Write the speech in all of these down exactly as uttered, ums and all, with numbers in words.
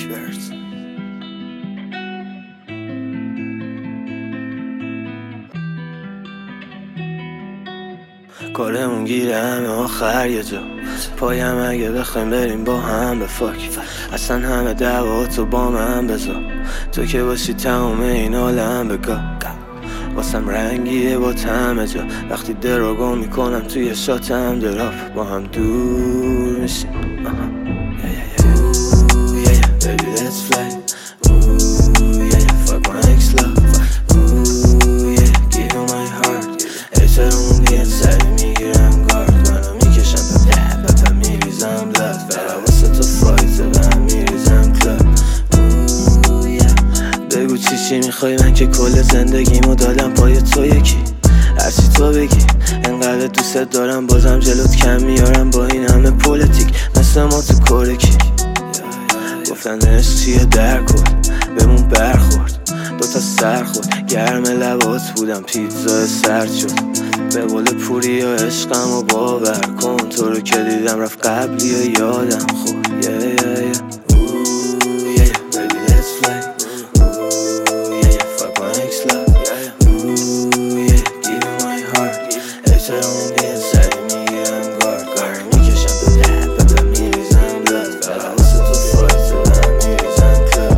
Blackbirds. کارمون گیره همه آخر یه جا پایم اگه بخوایم بریم با هم به فاک اصلا همه دعواتو با من بذار تو که باشی تمام این عالم بگاه واسم رنگیه با همه جا وقتی دراگو میکنم توی شاتم دراپ با هم دور میشیم Baby let's fly Ooh yeah yeah fuck my ex love Ooh yeah give you my heart احترامون دیگه سری میگیرم گارد منو میکشم پپ پپ پپ میریزم لط فقط واسه تو فایته به هم میریزم کلاب Ooh yeah بگو چی چی میخوای من که کل زندگیمو دادم پای تو یکی هرچی تو بگی انقدر دوست دارم بازم جلوت کم میارم با این همه پولیتیک مثل ما تو کورکی گفتن عشق چیه در کن بهمون برخورد دوتا سر خورد گرم لبات بودم پیتزا سرد شد به قول پوری یا عشقم و باور کن تو رو که دیدم رفت قبلی یا یادم خورد yeah, yeah, yeah. Ooh, yeah, yeah, baby, let's fly. Ooh, yeah, yeah, fuck my ex love. Ooh, yeah, give you my heart. احترامون دیگه سری میگیرم گارد گارد میکشم به لب به میریزم لط فقط واسه تو فایت به هم میریزم کلاب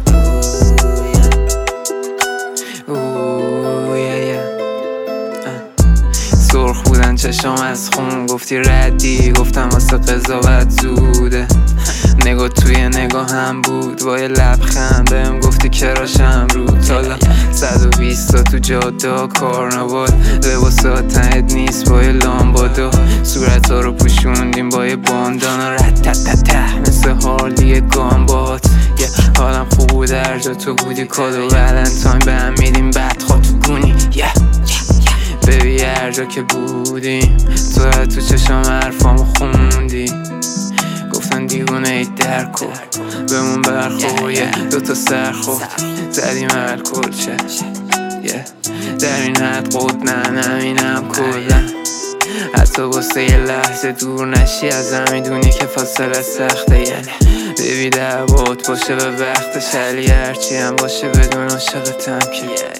Ooh yeah yeah سرخ بودن چشم از خون گفتی ردی گفتم واسه قضاوت زوده نگاه توی نگاه هم بود با یه لبخند بهم گفتی کراشم رو تالا صد و بیست تا تو جاده کارناوال لباسات تنت نیست با یه لامبادا صورت ها رو پوشوندیم با یه باندانا رتتته مثل هارلی گامبات یه حالم خوب بود در جا تو بودی کادو ولنتاین به هم میدیم بعد خواه تو گونی yeah. ببی هر جا که بودیم تو تو چشم حرفامو خوندی گفتن دیوونه ای در کن بهمون برخوریه دوتا سر خورد زدیم الکل چه در این حد قد نه نمینم کلا حتی واسه یه لحظه دور نشی ازم میدونی که فاصله سخته یعنی ببی دعوات باشه به وقتش علی هرچی هم باشه بدون عاشقتم که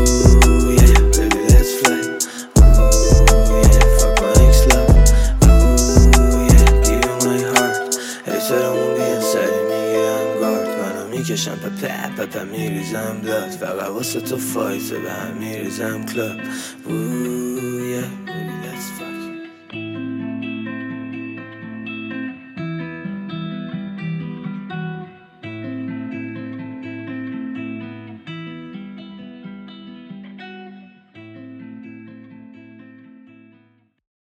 میکشم پپ پپ پپ میریزم لط فقط واسه تو فایته به هم میریزم کلاب